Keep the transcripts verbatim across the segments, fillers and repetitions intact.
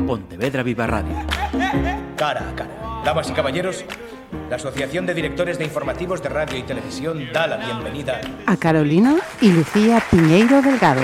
Pontevedra Viva Radio. Cara a cara. Damas y caballeros, la Asociación de Directores de Informativos de Radio y Televisión da la bienvenida a Carolina y Lucía Piñeiro Delgado.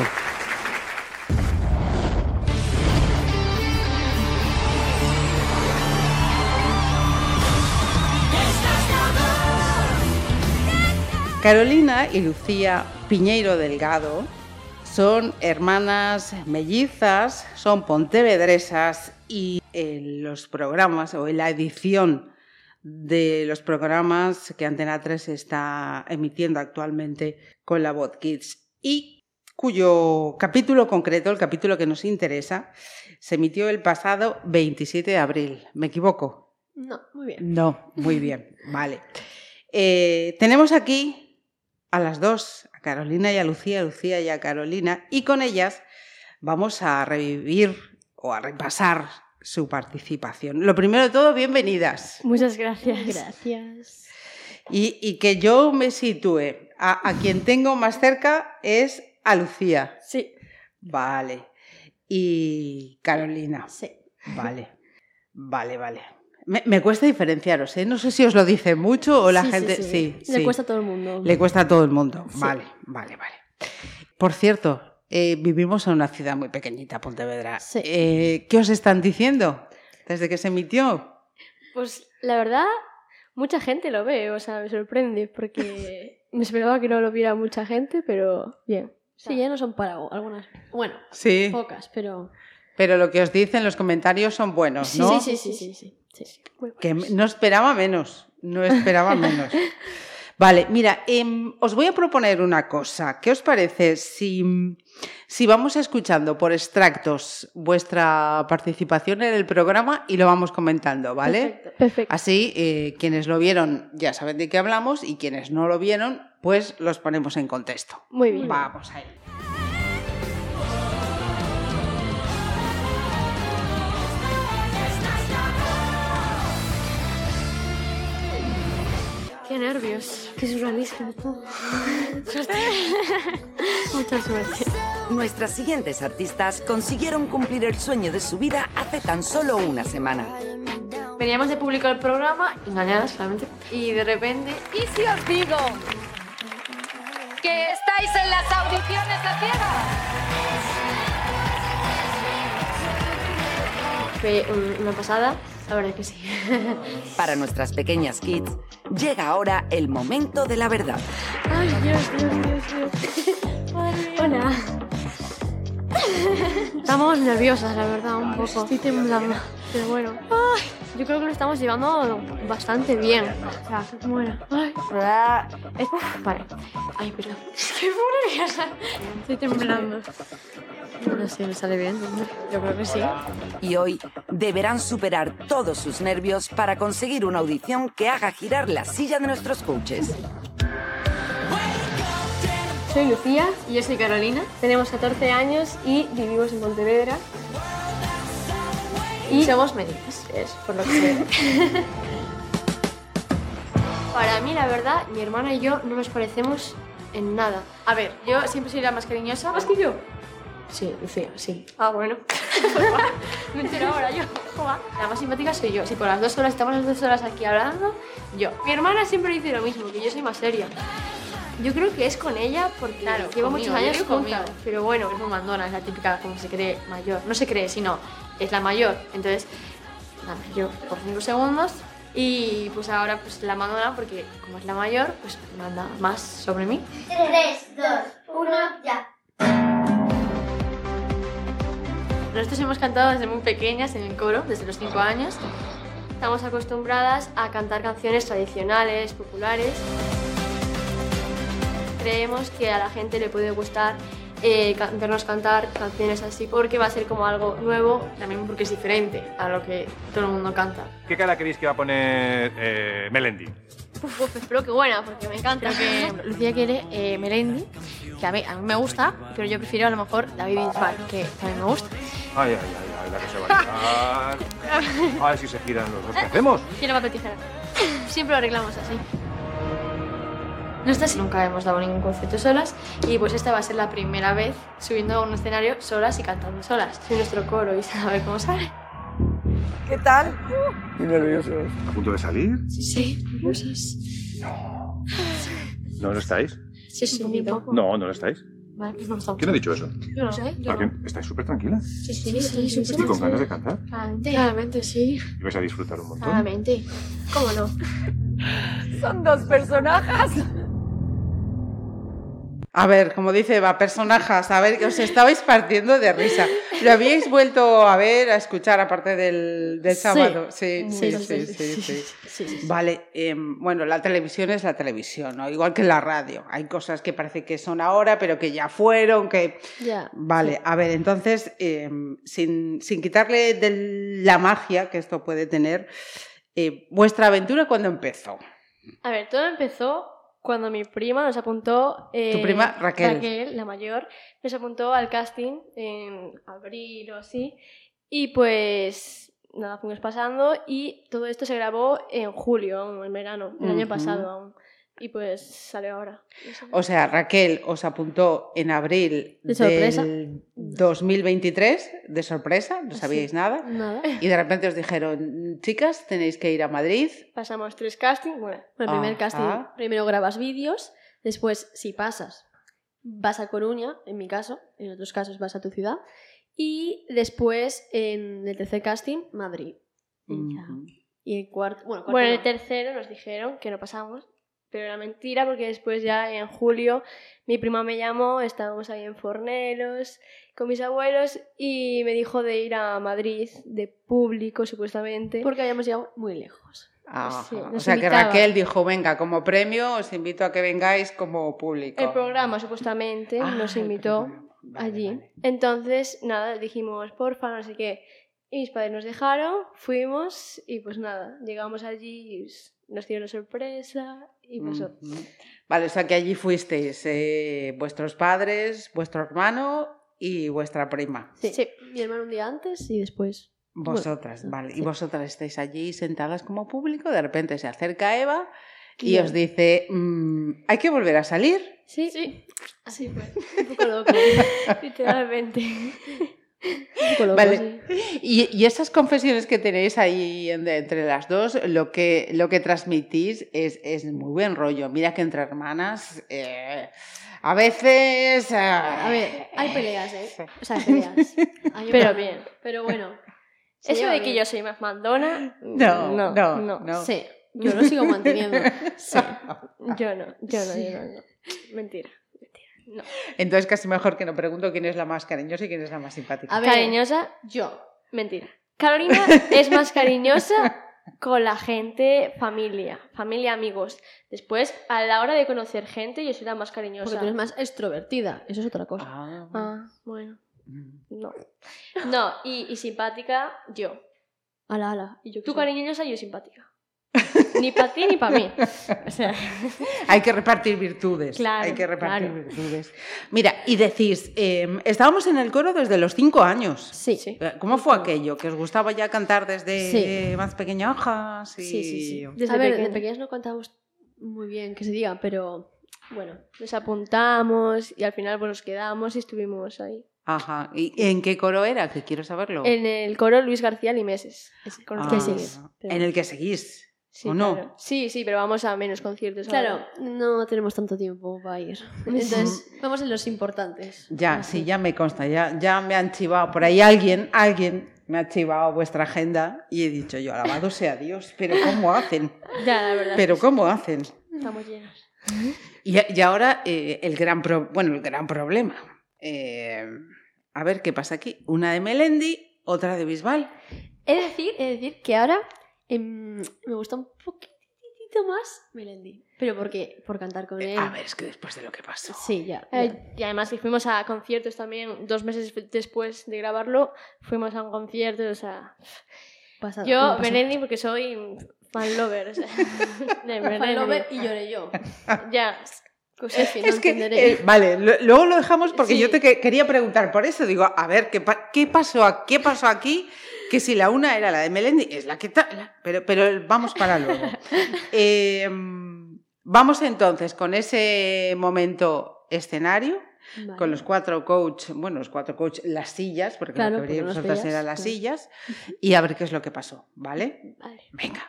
Carolina y Lucía Piñeiro Delgado son hermanas mellizas, son pontevedresas y en los programas o en la edición de los programas que Antena tres está emitiendo actualmente con La Voz Kids y cuyo capítulo concreto, el capítulo que nos interesa, se emitió el pasado veintisiete de abril. ¿Me equivoco? No, muy bien. No, muy bien, vale. Eh, tenemos aquí a las dos, a Carolina y a Lucía, a Lucía y a Carolina, y con ellas vamos a revivir o a repasar su participación. Lo primero de todo, bienvenidas. Muchas gracias. Gracias. Y, y que yo me sitúe. A, a quien tengo más cerca es a Lucía. Sí. Vale. Y Carolina. Sí. Vale. Vale, vale. Me, me cuesta diferenciaros, ¿eh? No sé si os lo dice mucho o la sí, gente... Sí, sí. Sí, Le sí. cuesta a todo el mundo. Le cuesta a todo el mundo. Sí. Vale, vale, vale. Por cierto, eh, vivimos en una ciudad muy pequeñita, Pontevedra. Sí. Eh, ¿Qué os están diciendo desde que se emitió? Pues la verdad, mucha gente lo ve, o sea, me sorprende porque me esperaba que no lo viera mucha gente, pero bien. Sí, ya no son para algunas. Bueno, Sí. pocas, pero... Pero lo que os dicen los comentarios son buenos, Sí, ¿no? sí, sí, sí, sí, sí, sí. Muy Que buenos. no esperaba menos, no esperaba menos. Vale, mira, eh, os voy a proponer una cosa. ¿Qué os parece si, si vamos escuchando por extractos vuestra participación en el programa y lo vamos comentando, ¿vale? Perfecto. Perfecto. Así, eh, quienes lo vieron ya saben de qué hablamos y quienes no lo vieron, pues los ponemos en contexto. Muy bien. Vamos ahí. Qué nervios, qué surrealismo. Suerte. Mucha suerte. Nuestras siguientes artistas consiguieron cumplir el sueño de su vida hace tan solo una semana. Veníamos de publicar el programa, engañadas claramente, y de repente... ¿Y si os digo que estáis en las audiciones de Ciega? Fue un- una pasada, la verdad es que sí. Para nuestras pequeñas kids, llega ahora el momento de la verdad. Ay, Dios, Dios, Dios, Dios. Madre mía. Hola. Estamos nerviosas, la verdad, un poco. Estoy temblando, pero bueno. Ay, yo creo que lo estamos llevando bastante bien. O sea, bueno. Ay, eh, vale. Ay, perdón. Es que me pongo nerviosa. Estoy temblando. No sé, ¿me sale bien? Yo creo que sí. Y hoy deberán superar todos sus nervios para conseguir una audición que haga girar la silla de nuestros coaches. Soy Lucía y yo soy Carolina. Tenemos catorce años y vivimos en Pontevedra. Y somos mellizas, es por lo que se ve. Para mí, la verdad, mi hermana y yo no nos parecemos en nada. A ver, yo siempre soy la más cariñosa. ¿Más que yo? Sí, Lucía, sí. Ah, bueno. Me entero ahora yo. Joder. La más simpática soy yo. Si por las dos horas estamos las dos horas aquí hablando, yo. Mi hermana siempre dice lo mismo, que yo soy más seria. Yo creo que es con ella porque Claro, llevo conmigo, muchos yo años digo juntas. conmigo. Pero bueno, es muy mandona, es la típica como se cree mayor. No se cree, sino es la mayor. Entonces, nada, yo por cinco segundos y pues ahora pues la mandona porque como es la mayor, pues manda más sobre mí. tres, dos, uno, ya. Nosotros hemos cantado desde muy pequeñas en el coro, desde los cinco años. Estamos acostumbradas a cantar canciones tradicionales, populares. Creemos que a la gente le puede gustar eh, can- vernos cantar canciones así porque va a ser como algo nuevo, también porque es diferente a lo que todo el mundo canta. ¿Qué cara creéis que va a poner eh, Melendi? Uf, uf, espero que buena, porque me encanta. Creo que Lucía quiere eh, Melendi, que a mí, a mí me gusta, pero yo prefiero a lo mejor David Bisbal, que también me gusta. Ay, ay, ay, ay, la que se va a liar. A ver si se giran los dos. ¿Qué hacemos? Quiero papel tijera. Siempre lo arreglamos así. Nosotras nunca hemos dado ningún concierto solas y pues esta va a ser la primera vez subiendo a un escenario solas y cantando solas. Soy nuestro coro y a ver cómo sale. ¿Qué tal? Muy nerviosos. ¿A punto de salir? Sí, nerviosos. No. ¿No lo estáis? Sí, sí, un poco. No, no lo estáis. Vale, pues no estamos. ¿Quién ha dicho eso? Yo no sé. Yo ¿A no. quién? ¿Estáis súper tranquilas? Sí, sí, sí, sí, ¿Y con ganas de cantar? Claramente. Claramente, sí. ¿Y vais a disfrutar un montón? Claramente. ¿Cómo no? Son dos personajes. A ver, como dice Eva, personajes, a ver, que os estabais partiendo de risa. ¿Lo habíais vuelto a ver, a escuchar aparte del, del Sí. sábado? Sí, Sí, sí, sí, sí, sí. sí, sí. sí, sí, sí. Vale, eh, bueno, la televisión es la televisión, ¿no? Igual que la radio. Hay cosas que parece que son ahora, pero que ya fueron, que... Ya. Vale, Sí. a ver, entonces, eh, sin, sin quitarle de la magia que esto puede tener, eh, ¿vuestra aventura cuándo empezó? A ver, todo empezó cuando mi prima nos apuntó... eh, Tu prima, Raquel. Raquel, la mayor, nos apuntó al casting en abril o así. Y pues nada, fuimos pasando y todo esto se grabó en julio, en verano, el año Ujú. pasado aún. Y pues salió ahora. O sea, Raquel os apuntó en abril De sorpresa. del dos mil veintitrés, de sorpresa, no sabíais Sí. nada, Nada. y de repente os dijeron, chicas, tenéis que ir a Madrid. Pasamos tres castings. Bueno, el primer Ajá. casting, primero grabas vídeos, después, si pasas, vas a Coruña, en mi caso, en otros casos vas a tu ciudad, y después, en el tercer casting, Madrid. Y ya. Ujú. Y el cuarto, bueno, cuarto Bueno, no. el tercero nos dijeron que no pasamos, pero era mentira porque después ya en julio mi prima me llamó, estábamos ahí en Fornelos con mis abuelos y me dijo de ir a Madrid de público supuestamente. Porque habíamos llegado muy lejos. Ajá. Sí, O nos sea que invitaba. Raquel dijo, venga, como premio os invito a que vengáis como público. El programa supuestamente Ah, nos el invitó programa. Vale, allí. vale. Entonces, nada, dijimos, porfa, no sé qué. Y mis padres nos dejaron, fuimos y pues nada, llegamos allí y nos dieron sorpresa y pasó. Ujú. Vale, o sea que allí fuisteis eh, vuestros padres, vuestro hermano y vuestra prima. Sí. Sí. Mi hermano un día antes y después... Vosotras, Bueno, vale. sí. Y vosotras estáis allí sentadas como público, de repente se acerca Eva y Bien. os dice, mm, hay que volver a salir. Sí, Sí, así fue. Un poco loco. literalmente. Un poco loco, Vale. sí. Y, y esas confesiones que tenéis ahí en- entre las dos, lo que, lo que transmitís es, es muy buen rollo. Mira que entre hermanas, eh, a veces... A ver, hay peleas, ¿eh? O sea, hay peleas. Hay Pero una- bien. Pero bueno. se Eso lleva de que bien. yo soy más mandona, No, no, no, no. no. Sí, yo lo sigo manteniendo. Sí, yo no, yo no, yo no, no. Mentira, mentira. No. Entonces casi mejor que no pregunto quién es la más cariñosa y quién es la más simpática. A ver, Cariñosa, yo. mentira. Carolina es más cariñosa con la gente, familia, familia, amigos. Después, a la hora de conocer gente, yo soy la más cariñosa. Porque tú eres más extrovertida. Eso es otra cosa. Ah, Ah, bueno, mm. no. No, y, y simpática, yo. Ala, ala. Y yo qué Tú soy? cariñosa, yo simpática. Ni para ti ni para mí. O sea, Hay que repartir virtudes. Claro, hay que repartir claro. virtudes. Mira, y decís, eh, estábamos en el coro desde los cinco años. Sí. sí. Eh, ¿Cómo fue aquello? ¿Que os gustaba ya cantar desde Sí. más pequeñajas? Y... Sí, sí, sí. Desde a ver, pequeña. de pequeñas no cantábamos muy bien, que se diga, pero bueno. Nos apuntamos y al final pues nos quedamos y estuvimos ahí. Ajá. ¿Y en qué coro era? Que quiero saberlo. En el coro Luis García Limeses. Ese coro Ah, que sigue. Pero- en el que seguís. Sí, ¿o no? claro. Sí, sí, pero vamos a menos conciertos. Claro, ahora. no tenemos tanto tiempo para ir. Entonces, vamos en los importantes. Ya, Así. sí, ya me consta. Ya, ya me han chivado. Por ahí alguien, alguien me ha chivado vuestra agenda y he dicho yo, alabado sea Dios, pero ¿cómo hacen? Ya, la verdad. Pero ¿cómo hacen? Estamos llenos. Y, y ahora eh, el gran pro- bueno, el gran problema. Eh, a ver qué pasa aquí. Una de Melendi, otra de Bisbal. He de decir, he de decir que ahora em, me gusta un poquitito más Melendi. Pero porque por cantar con él. A ver, es que después de lo que pasó. Sí, ya. ya. Eh, y además que fuimos a conciertos también, dos meses después de grabarlo, fuimos a un concierto, o sea... Pasada, Yo, pasada. Melendi, porque soy fan lover, o sea... de Fan Melendi. lover y lloré yo. Ya, Cosefi, no Es que, entenderé. eh, vale, lo- luego lo dejamos porque Sí. yo te que- quería preguntar por eso. Digo, a ver, ¿qué, pa- qué, pasó, a- ¿qué pasó aquí? Que si la una era la de Melendi, es la que tal. Pero, pero vamos para luego. Eh, vamos entonces con ese momento escenario. Vale. con los cuatro coach, bueno, los cuatro coach, las sillas, porque Claro, lo que veríamos porque no nosotras las eran veías, las claro. sillas, y a ver qué es lo que pasó, ¿vale? Vale. Venga.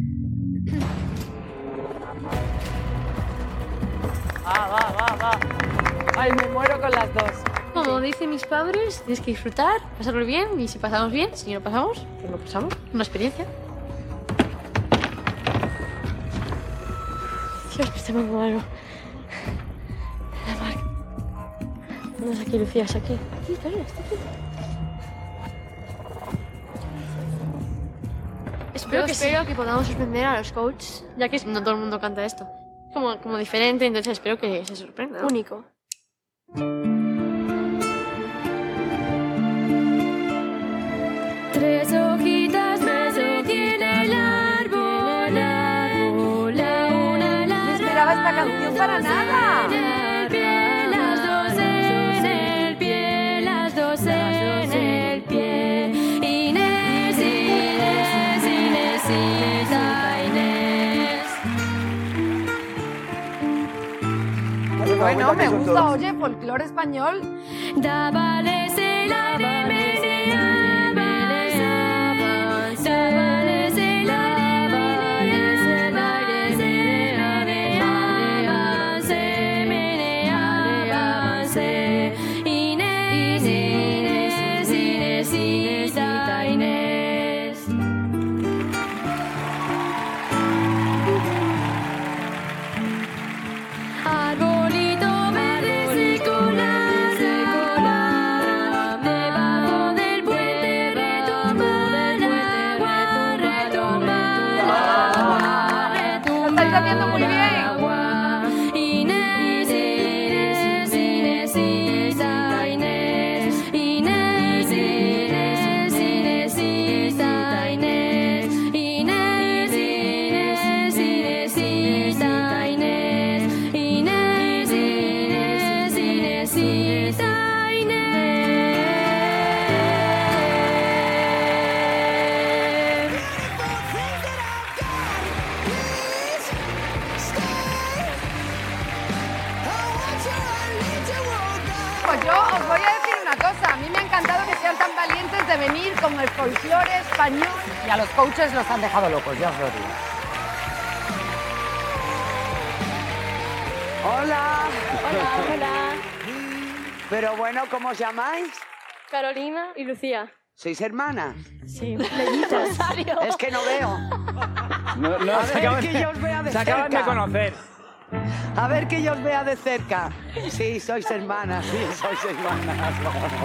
Va, va, va, va. Ay, me muero con las dos. Como dicen mis padres, tienes que disfrutar, pasarlo bien, y si pasamos bien, si no pasamos, pues no pasamos. Una experiencia. Dios, me está mandando algo. La marca. ¿Dónde es aquí, Lucía? ¿Es aquí? Aquí, está bien, está aquí. Espero, Yo que, espero espero que podamos sorprender a los coaches, ya que no todo el mundo canta esto. Como, como diferente, entonces espero que se sorprenda, ¿no? Único. Tres hojitas más tiene el árbol, árbol, la una, la No esperaba esta canción para nada. en el pie, las dos en el pie, las dos en el pie. Inés, Inés, Inésita, Inés. Bueno, me gusta, oye, folclore español. Dábales el aire, meneabas, dábales el aire, meneabas, meneabas, meneabas, Inés, Inés, Inésita, Inés. Arbolito verde secolar, secolar, debajo del puente retumba el agua, retumba el agua, retumba Lo estáis haciendo muy bien. el agua. Inés, Inés, Inésita, Inés, Inés, Inés, Inésita, Inés, Inés, Inés, Inésita, Inés, Inés, Inés, Inésita, Inés. Pues yo os voy a decir una cosa. A mí me ha encantado que sean tan valientes de venir con el folclore español. Y a los coaches los han dejado locos, ya os lo digo. Hola. Hola, hola. Pero bueno, ¿cómo os llamáis? Carolina y Lucía. ¿Sois hermanas? Sí, mellitas. Es que no veo. No, no, A se ver acaban, que yo os vea de se acaban de cerca. conocer. A ver que yo os vea de cerca. Sí, sois hermanas, sí, sois hermanas.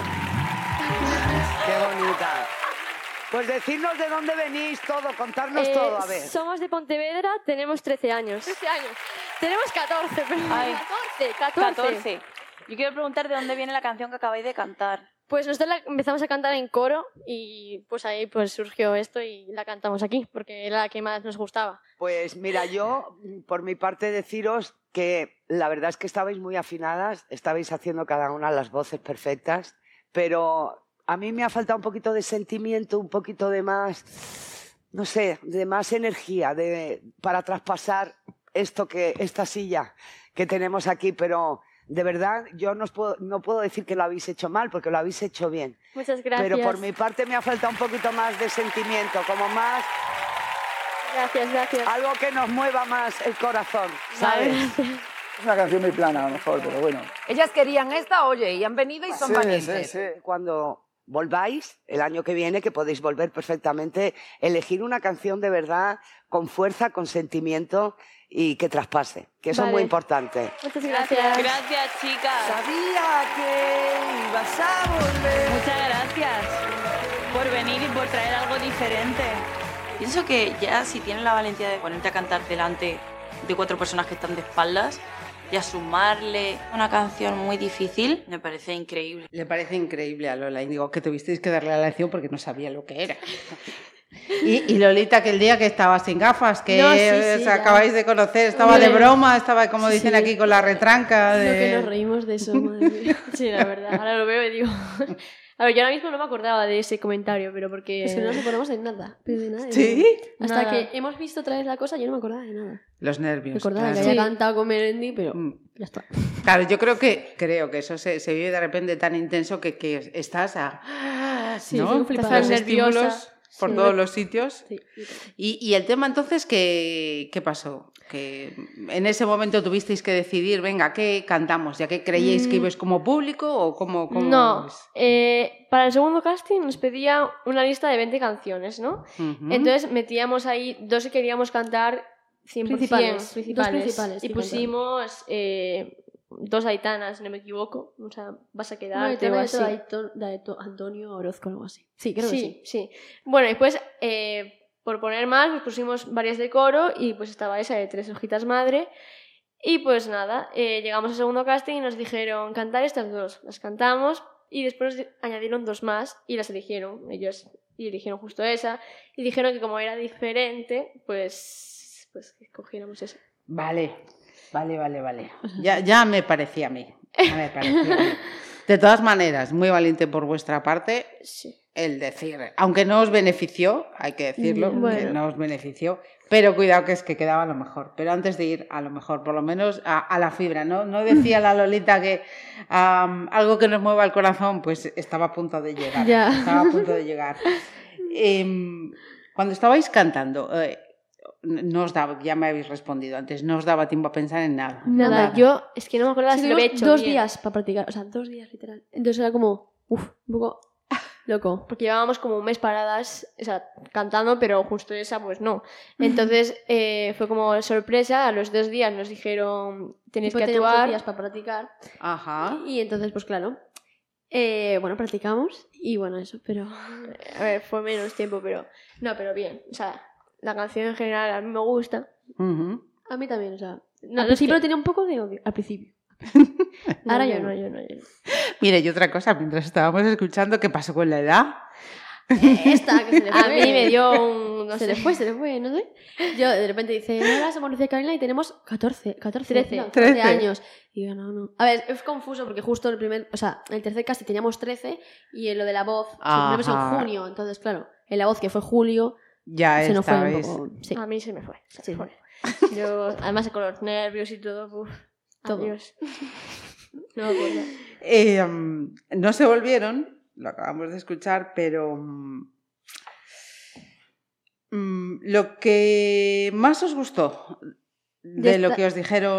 Qué bonita. Pues decirnos de dónde venís todo, contarnos Eh, todo, a ver. Somos de Pontevedra, tenemos trece años. trece años. Tenemos catorce, pero Ay. catorce, catorce. catorce. Yo quiero preguntar de dónde viene la canción que acabáis de cantar. Pues nosotros la empezamos a cantar en coro y pues ahí pues surgió esto y la cantamos aquí porque era la que más nos gustaba. Pues mira, yo por mi parte deciros que la verdad es que estabais muy afinadas, estabais haciendo cada una las voces perfectas, pero a mí me ha faltado un poquito de sentimiento, un poquito de más, no sé, de más energía de, para traspasar esto que, esta silla que tenemos aquí, pero de verdad yo no, os puedo, no puedo decir que lo habéis hecho mal porque lo habéis hecho bien. Muchas gracias. Pero por mi parte me ha faltado un poquito más de sentimiento, como más... Gracias, gracias. Algo que nos mueva más el corazón, ¿sabes? Es una canción muy plana, a lo mejor, pero bueno. Ellas querían esta, oye, y han venido y son Sí, valientes. sí, sí. Cuando volváis, el año que viene, que podéis volver perfectamente, elegir una canción de verdad, con fuerza, con sentimiento y que traspase, que eso Vale. es muy importante. Muchas gracias. Gracias, chicas. Sabía que ibas a volver. Muchas gracias por venir y por traer algo diferente. Pienso que ya si tienes la valentía de ponerte a cantar delante de cuatro personas que están de espaldas y a sumarle una canción muy difícil, me parece increíble. Le parece increíble a Lola y digo que tuvisteis que darle la lección porque no sabía lo que era. Y, y Lolita, que el día que estaba sin gafas, que No, sí, os sí, ya. acabáis de conocer, estaba Hombre. de broma, estaba como dicen Sí. aquí con la retranca. Lo que De... nos reímos de eso, madre mía. Sí, la verdad. Ahora lo veo y digo... A ver, yo ahora mismo no me acordaba de ese comentario, pero porque... Es que no nos acordamos de nada. Pero de nada de ¿Sí? nada. Hasta Nada. que hemos visto otra vez la cosa, yo no me acordaba de nada. Los nervios. Me acordaba claro. que había Sí. cantado con Melendi, pero Mm. ya está. Claro, yo creo que creo que eso se, se vive de repente tan intenso que, que estás a... Sí, ¿no? estoy flipada. Los Estás nerviosa. estímulos por Sí. todos los sitios. Sí. Y, y el tema entonces, ¿qué, qué pasó? Que en ese momento tuvisteis que decidir, venga, ¿qué cantamos? ¿Ya que creíais que Mm. ibais como público o cómo...? cómo No, es? eh, para el segundo casting nos pedía una lista de veinte canciones, ¿no? Ujú. Entonces metíamos ahí dos que queríamos cantar cien por cien Principales, principales. dos principales, Y sí, pusimos eh, dos Aitanas, si no me equivoco. O sea, vas a No, quedarte de o así. Aito- de Aito- Antonio Orozco o algo así. Sí, creo que sí. sí, sí. Bueno, y pues eh, por poner más, pues pusimos varias de coro y pues estaba esa de Tres Hojitas Madre. Y pues nada, eh, llegamos al segundo casting y nos dijeron cantar estas dos. Las cantamos y después nos añadieron dos más y las eligieron. Ellos y eligieron justo esa. Y dijeron que como era diferente, pues, pues que cogiéramos esa. Vale, vale, vale, vale. Ya, ya me parecía a mí. Ya me parecía a mí. De todas maneras, muy valiente por vuestra parte Sí. el decir, aunque no os benefició, hay que decirlo, Bueno. que no os benefició, pero cuidado que es que quedaba lo mejor. Pero antes de ir a lo mejor, por lo menos a, a la fibra, ¿no? No decía la Lolita que um, algo que nos mueva el corazón, pues estaba a punto de llegar. Ya. Estaba a punto de llegar. Em, cuando estabais cantando, eh, no os daba, ya me habéis respondido antes, no os daba tiempo a pensar en nada. Nada, yo es que no me acordaba Sí, si lo había tuvimos hecho dos bien. días para practicar, o sea, dos días literal. Entonces era como, uff, un poco loco. Porque llevábamos como un mes paradas, o sea, cantando, pero justo esa, pues no. Entonces eh, fue como sorpresa, a los dos días nos dijeron, tenéis Tipo, que teníamos dos actuar. días para practicar. Ajá. Y entonces, pues claro, eh, bueno, practicamos y bueno, eso, pero... A ver, fue menos tiempo, pero... No, pero bien. O sea, la canción en general a mí me gusta. Ujú. A mí también, o sea... No, al es principio que- tenía un poco de odio, al principio. No, Ahora yo ya no, no. yo no, yo no. Mire, y otra cosa, mientras estábamos escuchando, ¿qué pasó con la edad? Esta, que se le fue. A mí me dio un... No se sé. le fue, se le fue, no sé. Yo de repente dice, hola, somos Lucía Carolina y tenemos catorce, catorce, trece. no, trece trece. años. Y yo, no, no. A ver, es confuso porque justo el primer, o sea, el tercer cast teníamos trece y en lo de la voz, se ponemos en Ajá. junio, entonces claro, en la voz que fue julio, Ya se nos fue un estabais. poco. Sí. A mí se me fue. Se Sí. me fue. Yo, además con los nervios y todo, uf, Todo. adiós. No me acuerdo. Eh, um, no se volvieron, lo acabamos de escuchar, pero um, um, lo que más os gustó de, De lo esta- que os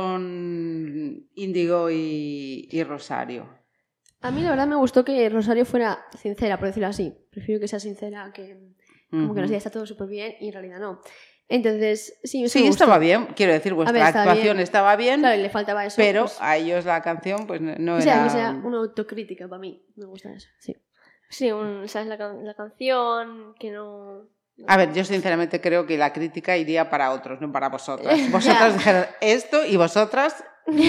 dijeron Índigo y, y Rosario. A mí la verdad me gustó que Rosario fuera sincera, por decirlo así. Prefiero que sea sincera que como que nos diga está todo súper bien y en realidad no. Entonces, sí, eso Sí, me gustó. estaba bien, quiero decir, vuestra ver, estaba actuación bien. estaba bien, Claro, y le faltaba eso. pero pues, a ellos la canción pues no, no o sea, era... que sea una autocrítica para mí. Me gusta eso, sí. Sí, un, ¿sabes? La, can- la canción, que no... A ver, yo sinceramente creo que la crítica iría para otros, no para vosotras. Vosotras dijeron esto y vosotras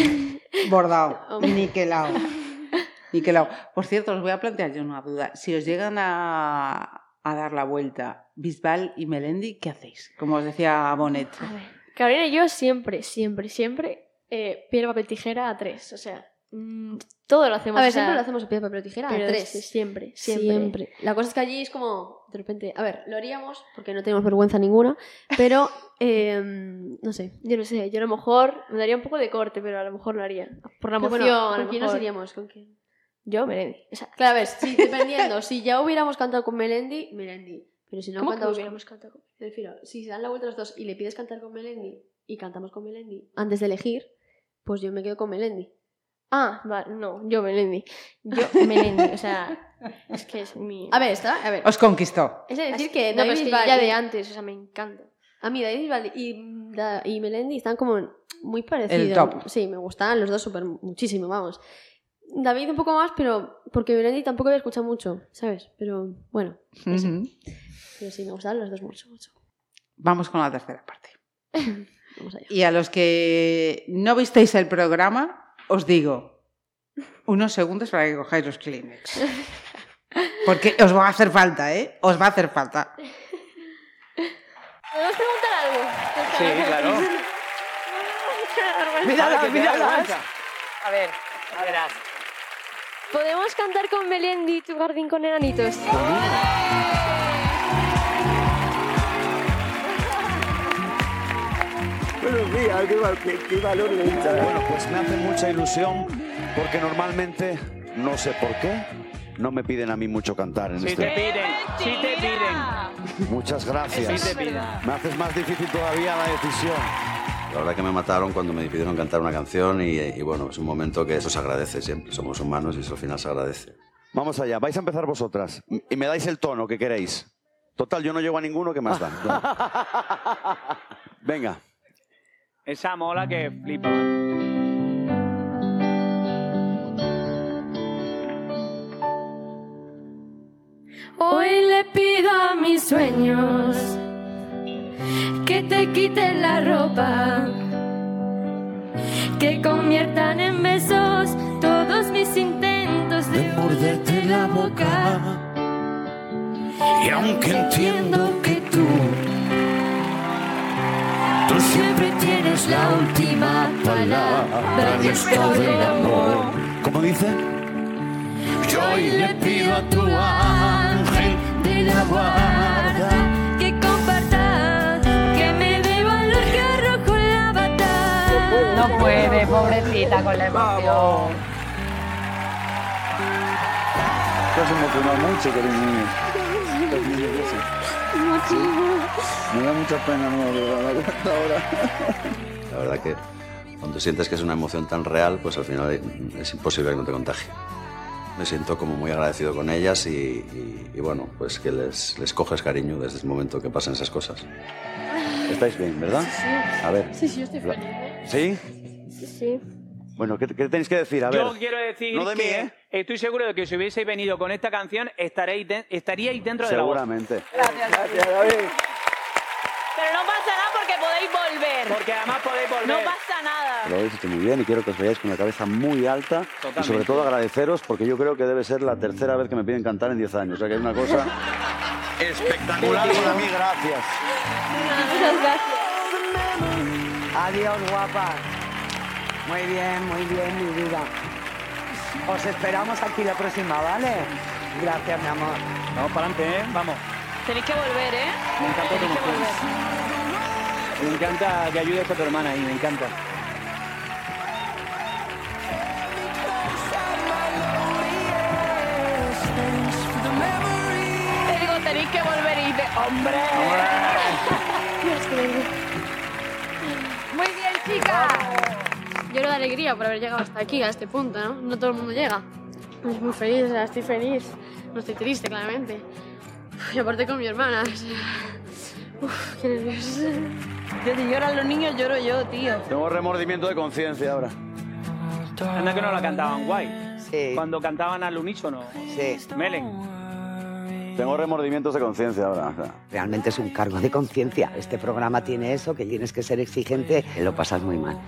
bordado, niquelado. Niquelado. Por cierto, os voy a plantear yo una duda. Si os llegan a, a dar la vuelta Bisbal y Melendi, ¿qué hacéis? Como os decía Bonet. A ver, Carolina y yo siempre, siempre, siempre eh, piedra, papel, tijera a tres. O sea, mm, todo lo hacemos. A ver, o sea, siempre lo hacemos a piedra, papel o tijera. pero a es tres. que siempre, siempre. Siempre. La cosa es que allí es como, de repente, a ver, lo haríamos porque no tenemos vergüenza ninguna, pero, eh, no sé. Yo no sé, yo a lo mejor me daría un poco de corte, pero a lo mejor lo haría. Por la Pero emoción, bueno, a ¿con lo quién nos mejor. iríamos? ¿Con quién? Yo, Melendi. O sea, Claro, a ver, sí, dependiendo. Si ya hubiéramos cantado con Melendi, Melendi. Pero si no ¿cómo que cantamos hubiéramos cantado con Me refiero, si se dan la vuelta los dos y le pides cantar con Melendi y cantamos con Melendi antes de elegir, pues yo me quedo con Melendi. Ah, vale, no, yo Melendi. Yo Melendi, o sea, es que es mi... A ver, está, a ver. Os conquistó. Es decir, que no, David pero es que Bisbal ya y- de antes, o sea, me encanta. A mí David Bisbal y, Da- y Melendi están como muy parecidos. El top. Sí, me gustan los dos súper muchísimo, vamos. David un poco más, pero porque Melendi tampoco había escuchado mucho, ¿sabes? Pero bueno, eso. Ujú. Pero sí, me gustaban los dos mucho, mucho. Vamos con la tercera parte. Vamos allá. Y a los que no visteis el programa, os digo unos segundos para que cojáis los Kleenex. Porque os va a hacer falta, ¿eh? Os va a hacer falta. ¿Podemos preguntar algo? Sí, claro. Mírala, Vale, que te da mírala. vergüenza. A ver, a verás. ¿Podemos cantar con Melendi Tu jardín con enanitos? Buenos días, qué, val- qué- qué valor de Instagram. Bueno, pues me hace mucha ilusión porque normalmente, no sé por qué, no me piden a mí mucho cantar en Si este... te piden, si te piden. Muchas gracias. Sí te piden. Me haces más difícil todavía la decisión. La verdad que me mataron cuando me pidieron cantar una canción y, y bueno, es un momento que eso se agradece siempre. Somos humanos y eso al final se agradece. Vamos allá, vais a empezar vosotras y me dais el tono que queréis. Total, yo no llego a ninguno, ¿qué más da? No. Venga. Esa mola que flipa. Hoy le pido a mis sueños que te quiten la ropa, que conviertan en besos todos mis intentos de morderte la boca. Y aunque entiendo que tú, tú siempre tienes la última palabra en esto del amor. ¿Cómo dice? Yo hoy le pido a tu ángel de la guarda que comparta, que me dé valor que arrojo la bata. No puede, pobrecita, con la emoción. Te has emocionado mucho, cariño mío. Los niños de eso. Me da mucha pena, no, de verdad, ahora. La verdad que cuando sientes que es una emoción tan real, pues al final es imposible que no te contagie. Me siento como muy agradecido con ellas y, y, y bueno, pues que les, les coges cariño desde el momento que pasan esas cosas. Estáis bien, ¿verdad? Sí. A ver. Sí, sí, yo estoy feliz. ¿Sí? Sí, sí. Bueno, ¿qué, qué tenéis que decir? A ver. Yo quiero decir No de mí, que ¿eh? estoy seguro de que si hubieseis venido con esta canción estaréis, de- estaríais dentro de la voz. Seguramente. Gracias, Gracias, David. Pero no pasa nada porque podéis volver. Porque además podéis volver. No pasa nada. Lo habéis hecho muy bien y quiero que os veáis con la cabeza muy alta y sobre todo agradeceros porque yo creo que debe ser la tercera vez que me piden cantar en diez años. O sea que es una cosa espectacular para mí, gracias. Muchas gracias. Adiós, guapa. Muy bien, muy bien, mi vida. Os esperamos aquí la próxima, ¿vale? Gracias, mi amor. Vamos para adelante, ¿eh? Vamos. Tenéis que volver, ¿eh? Me encanta tu Tenéis que emoción. volver. Me encanta que ayudes a tu hermana ahí, me encanta. Te digo, tenéis que volver y dices, ¡hombre! Dios, qué alegría. Muy bien, chicas. Lloro de alegría por haber llegado hasta aquí, a este punto, ¿no? No todo el mundo llega. Estoy muy feliz, o sea, estoy feliz. No estoy triste, claramente. Y aparte con mi hermana, o sea... Uf, qué nervios. Yo, si lloran los niños, lloro yo, tío. Tengo remordimiento de conciencia ahora. Anda que no la cantaban guay. Sí. Cuando cantaban al unísono. Sí. Melen. Tengo remordimientos de conciencia ahora. O sea. Realmente es un cargo de conciencia. Este programa tiene eso, que tienes que ser exigente, que lo pasas muy mal.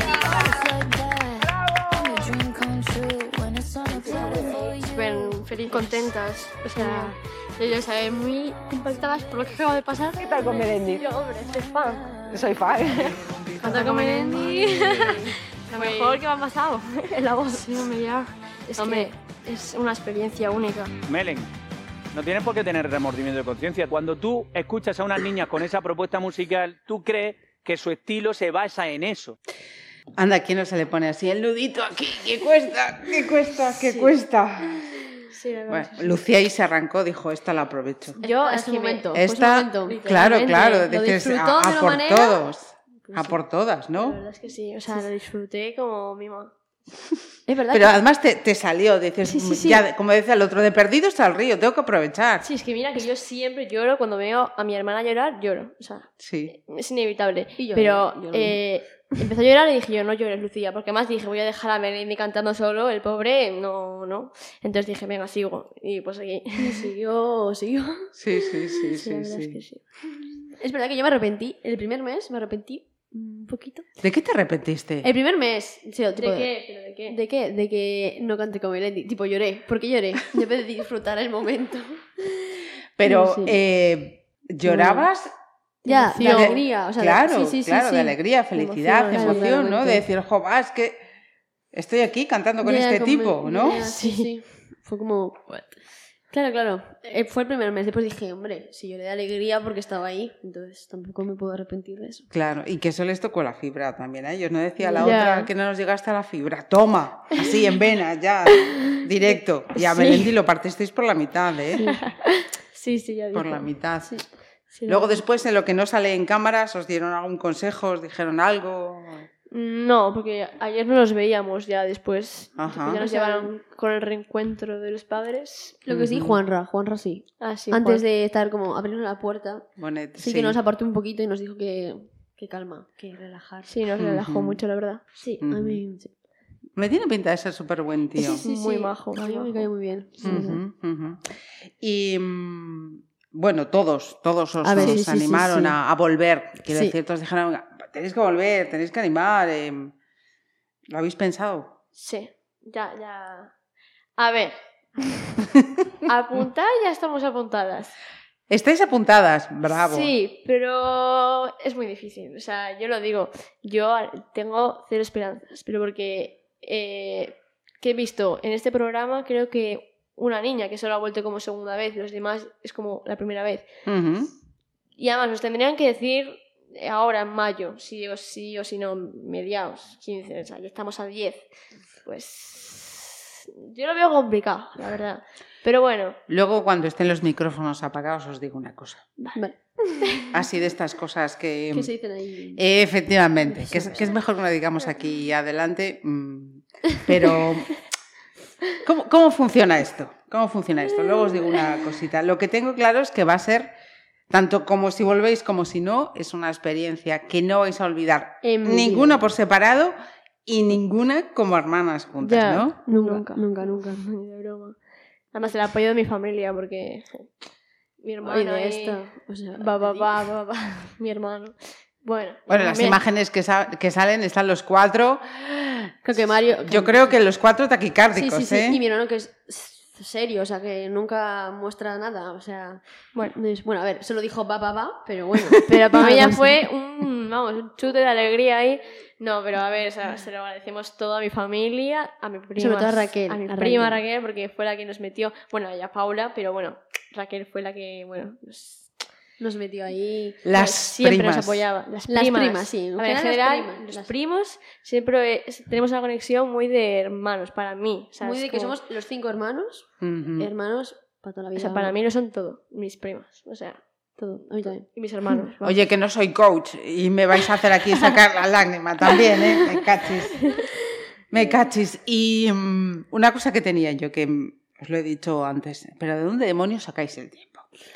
Súper feliz, contentas. O sea, ellos saben muy impactadas por lo que acaba de pasar. ¿Qué tal con Melendi? Yo, hombre, soy fan. Soy fan. Cantar con Melendi. Lo mejor que me ha pasado en la voz. Sí, hombre, ya. Es hombre, que es una experiencia única. Melen, no tienes por qué tener remordimiento de conciencia. Cuando tú escuchas a unas niñas con esa propuesta musical, tú crees que su estilo se basa en eso. Anda, ¿quién no se le pone así el nudito aquí? ¿Qué cuesta? ¿Qué cuesta? ¿Qué Sí. cuesta? Sí, la verdad. Bueno, es que sí. Lucía ahí se arrancó, dijo, esta la aprovecho. Yo, Esta- es que momento, Esta, claro, claro, lo dices, disfrutó a, de a una por manera... todos, Pues a sí. por todas, La ¿no? verdad es que sí, o sea, lo disfruté como mima. Es verdad. Pero que- además te, te salió, dices, Sí, sí, sí. ya, como decía el otro, de perdidos al río, tengo que aprovechar. Sí, es que mira que yo siempre lloro cuando veo a mi hermana llorar, lloro. O sea, Sí. es inevitable. Y yo Pero no, yo no. eh, empezó a llorar y dije yo, no llores, Lucía, porque además dije, voy a dejar a Melendi cantando solo, el pobre, no, no. Entonces dije, venga, sigo. Y pues seguí. Y siguió, siguió. Sí, sí, sí, Sí, la sí, verdad es sí. que sí. Es verdad que yo me arrepentí, el primer mes me arrepentí un poquito. ¿De qué te arrepentiste? El primer mes, sí, tipo, ¿De qué? ¿Pero de qué? ¿De qué? De que no canté con Melendi. Tipo, lloré. ¿Por qué lloré? En vez de disfrutar el momento. Pero, Sí, sí. eh, ¿llorabas? Ya, de de ale- alegría. O sea, de- claro, sí, sí, sí, claro, sí. de alegría, felicidad, Emoción, emoción, ¿no? claramente. De decir, jo, va, es que estoy aquí cantando con Ya, este como- tipo, ¿no? ya, sí, sí. Fue como... What? Claro, claro. Eh, fue el primer mes. Después dije, hombre, si yo le da alegría porque estaba ahí, entonces tampoco me puedo arrepentir de eso. Claro, y que eso les tocó la fibra también a ellos. No decía la Ya. otra que no nos llegaste a la fibra. Toma, así en vena, ya, directo. Y a Sí. Melendi lo partisteis por la mitad, ¿eh? Sí, sí, ya Por dijo. la mitad. Sí. Sí, Luego no. después, en lo que no sale en cámaras, ¿os dieron algún consejo? ¿Os dijeron algo? No, porque ayer no los veíamos ya después. Ajá. Ya nos O sea, llevaron con el reencuentro de los padres. Lo que sí, Ujú. Juanra, Juanra sí. Ah, sí, Antes Juan. de estar como abriendo la puerta, Bonet, sí, sí. que nos apartó un poquito y nos dijo que, que calma, que relajar. Sí, nos relajó Ujú. mucho, la verdad. Sí, Ujú. a mí sí. Me tiene pinta de ser súper buen tío. Sí, sí, Muy sí. majo, A muy mí me majo. cae muy bien. Sí, sí. Ujú, ujú. Y mm, bueno, todos, todos os, A ver, os sí, sí, sí, animaron sí. A, a volver. Quiero Sí. decir, todos dijeron, tenéis que volver, tenéis que animar. eh, ¿Lo habéis pensado? Sí, ya, ya. A ver. Apuntar, ya estamos apuntadas. Estáis apuntadas, bravo. Sí, pero es muy difícil. O sea, yo lo digo, yo tengo cero esperanzas, pero porque eh, que he visto en este programa, creo que una niña que solo ha vuelto como segunda vez, los demás es como la primera vez. Ujú. Y además nos tendrían que decir ahora en mayo, si o sí o si no, mediados, quince, o sea, ya estamos a diez. Pues yo lo veo complicado, la verdad. Pero bueno. Luego, cuando estén los micrófonos apagados, os digo una cosa. Vale. Así de estas cosas que... ¿Qué se dicen ahí? Eh, efectivamente, que es, que es mejor que no digamos aquí adelante, mm, pero ¿cómo, ¿cómo funciona esto? ¿Cómo funciona esto? Luego os digo una cosita. Lo que tengo claro es que va a ser, tanto como si volvéis como si no, es una experiencia que no vais a olvidar En mi ninguna vida. por separado y ninguna como hermanas juntas, Ya, ¿no? nunca, Nunca, nunca. ni de broma. Además, el apoyo de mi familia, porque mi hermano Ay, de ahí- esto. O sea, va, va, te va, va, va, mi hermano. Bueno, Bueno, las también- imágenes que, sa- que salen están los cuatro. Creo que Mario... Yo creo que los cuatro Sí, taquicárdicos, sí, sí. ¿eh? Y mi hermano que es serio, o sea, que nunca muestra nada, o sea... Bueno, es- bueno a ver, se lo dijo va, va, va, pero bueno. Pero para mí ya Algo fue así. un, vamos, un chute de alegría ahí. No, pero a ver, o sea, se lo agradecemos todo a mi familia, a mi prima. Sobre todo a Raquel, A mi a prima Raquel. Raquel, porque fue la que nos metió. Bueno, ella Paula, pero bueno, Raquel fue la que, bueno, nos, Nos metió ahí... Las pues, siempre primas. nos apoyaba. Las Las primas, primas, sí, en A ver, en general, general, las primas, los las- primos siempre es- tenemos una conexión muy de hermanos, para mí. O sea, Muy es de que como- somos los cinco hermanos, Ujú. hermanos para toda la O vida. sea, para mí lo son todo, mis primas. O sea, Todo, a mí también. y mis hermanos. vamos. Oye, que no soy coach y me vais a hacer aquí sacar la lágrima también, ¿eh? Me cachis. Me cachis. Y mm, una cosa que tenía yo, que mm, os lo he dicho antes, pero ¿de dónde demonios sacáis el tiempo?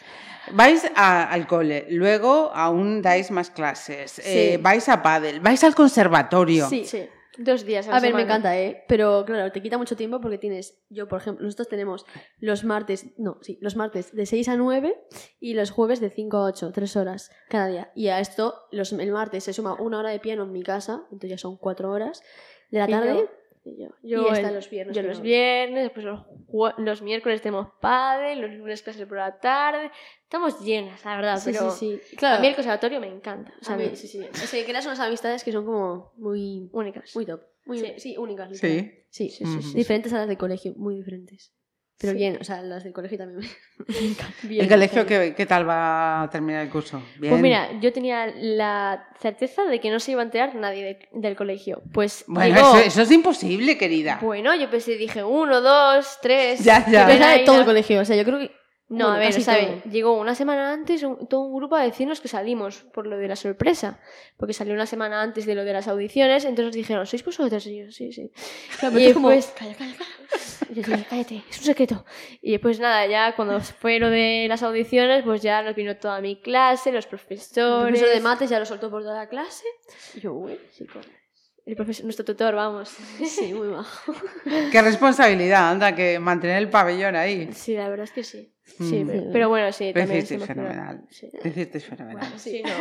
Vais a- al cole, luego aún dais más clases, eh, vais a pádel, vais al conservatorio. Sí. Sí, dos días a la A ver, me semana. encanta, ¿eh? Pero claro, te quita mucho tiempo porque tienes, yo por ejemplo, nosotros tenemos los martes, no, sí, los martes de seis a nueve y los jueves de cinco a ocho, tres horas cada día. Y a esto, los, el martes se suma una hora de piano en mi casa, entonces ya son cuatro horas de la Y tarde. yo- Y yo, Yo y hasta el- los viernes. Yo que los no. viernes, después los, jue- los miércoles tenemos pádel, los lunes clases por la tarde. Estamos llenas, la verdad, Sí, pero sí, sí. Claro. a mí el conservatorio me encanta. O sea, A mí, me- sí, sí. Es que creas unas amistades que son como muy, únicas. muy top. Muy, Sí. sí. únicas. Sí. literal. Sí, Sí, sí, sí, Diferentes a las del colegio, muy diferentes. Pero Sí. bien, o sea, las del colegio también me, me encantan. ¿El colegio qué, qué tal va a terminar el curso? ¿Bien? Pues mira, yo tenía la certeza de que no se iba a enterar nadie de- del colegio. Pues Bueno, llegó- eso, eso es imposible, querida. Bueno, yo pensé, dije uno, dos, tres. Ya, ya. Yo Pero pensaba de todo el ir a- colegio, o sea, yo creo que... No, bueno, a ver, casi ¿sabes? todo. Llegó una semana antes un- todo un grupo a decirnos que salimos por lo de la sorpresa. Porque salió una semana antes de lo de las audiciones, entonces nos dijeron, ¿sois vosotros? Y yo, sí, sí. Claro, pero y tú como, después, calla, calla, calla. y yo dije, cállate, es un secreto. Y después nada, ya cuando fue lo de las audiciones, pues ya nos vino toda mi clase, los El profesores. profesor de mates ya lo soltó por toda la clase. Y yo, uy, sí, con- El profesor, nuestro tutor, vamos. Sí, muy bajo. Qué responsabilidad, anda, que mantener el pabellón ahí. Sí, la verdad es que sí. Sí, Mm. pero, pero bueno, sí, Lo también hicisteis se emociona. fenomenal. Sí. Lo hicisteis fenomenal. Sí, no.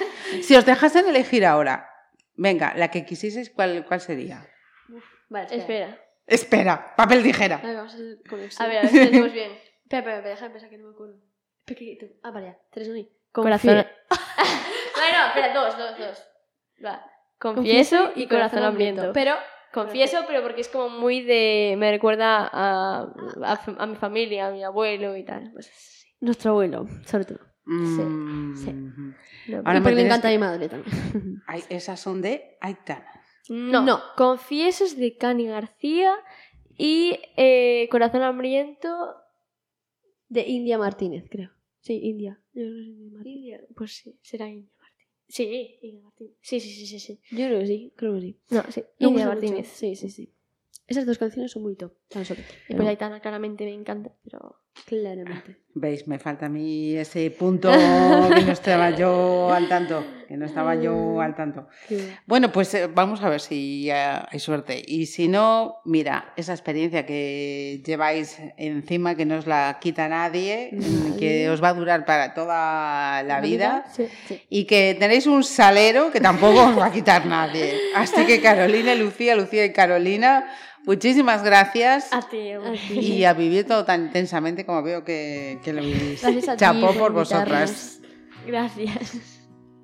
Si os dejasen elegir ahora, venga, la que quisieseis, ¿cuál, cuál sería? Vale, espera. Espera. Espera, papel tijera. A ver, vamos a hacer conexión. A ver, a ver si lo hacemos bien. Espera, espera, espera, déjame pensar que no me acuerdo. Pequeñito. Ah, vale, ya. Tres uno y... Corazón. Confíe. No, no, espera, dos, dos, dos. Va. Confieso y corazón hambriento. Pero Confieso, pero porque es como muy de... Me recuerda a, a, a mi familia, a mi abuelo y tal. Pues sí. Nuestro abuelo, sobre todo. Mm. Sí, sí. No, Ahora y porque me tienes encanta que- mi madre también. Ay, esas son de Aitana. No. No. Confiesos de Cani García y eh, Corazón Hambriento. De India Martínez, creo. Sí, India. Yo creo que es India Martínez. India, pues sí, será India Martínez. Sí, India Martínez. Sí, sí, sí, sí, sí. Yo creo que sí, creo que sí. No, sí, Me India gusta Martínez. mucho. Sí, sí, sí. Esas dos canciones son muy top para nosotros. Y pues Aitana claramente me encanta, pero... Claramente. ¿Veis? Me falta a mí ese punto que no estaba yo al tanto. Que no estaba yo al tanto. Bueno, pues eh, vamos a ver si eh, hay suerte. Y si no, mira, esa experiencia que lleváis encima, que no os la quita nadie, Nadie. que os va a durar para toda la vida. Sí, sí. Y que tenéis un salero que tampoco os va a quitar nadie. Así que Carolina y Lucía, Lucía y Carolina, muchísimas gracias. A ti, hombre. Y a vivir todo tan intensamente como veo que, que lo vivís. Gracias a ti Chapó por por invitarnos. vosotras. Gracias.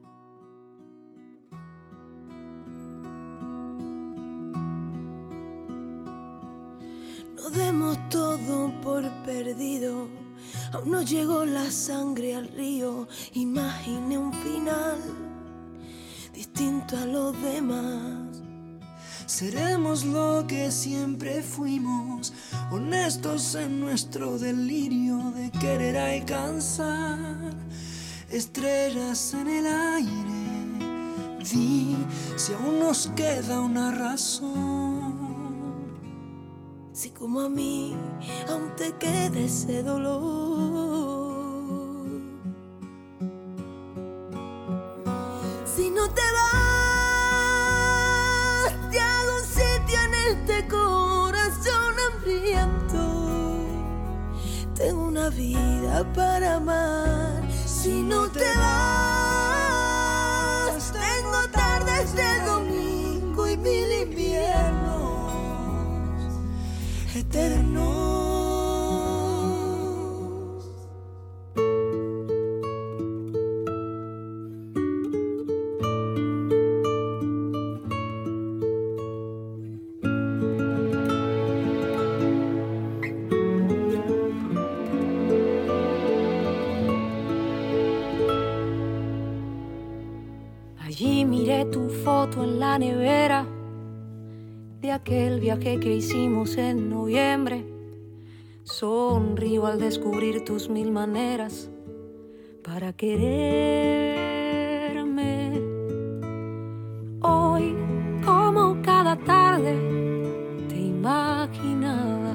No demos todo por perdido, aún no llegó la sangre al río. Imaginé un final distinto a los demás. Seremos lo que siempre fuimos, honestos en nuestro delirio de querer alcanzar estrellas en el aire. Di si aún nos queda una razón. Si como a mí aún te queda ese dolor. Si no te vas, te hago un sitio en este corazón hambriento. Tengo una vida para amar. Si no te vas, tengo tardes de domingo y mil inviernos eternos. Allí miré tu foto en la nevera de aquel viaje que hicimos en noviembre. Sonrío al descubrir tus mil maneras para quererme. Hoy, como cada tarde, te imaginaba.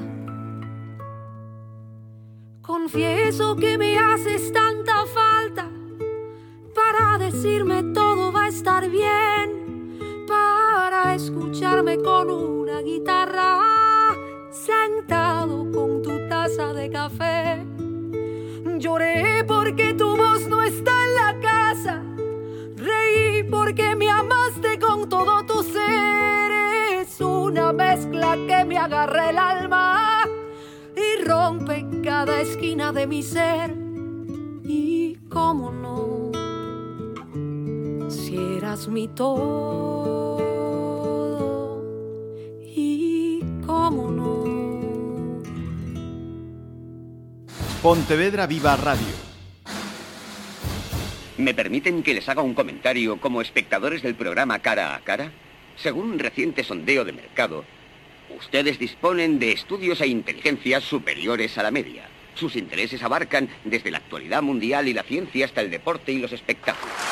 Confieso que me haces tanta falta para decirme todo va a estar bien, para escucharme con una guitarra, sentado con tu taza de café. Lloré porque tu voz no está en la casa, reí porque me amaste con todo tu ser. Es una mezcla que me agarra el alma y rompe cada esquina de mi ser. Y cómo no, si eras mi todo, y cómo no. Pontevedra Viva Radio. ¿Me permiten que les haga un comentario como espectadores del programa Cara a Cara? Según un reciente sondeo de mercado, ustedes disponen de estudios e inteligencias superiores a la media. Sus intereses abarcan desde la actualidad mundial y la ciencia hasta el deporte y los espectáculos.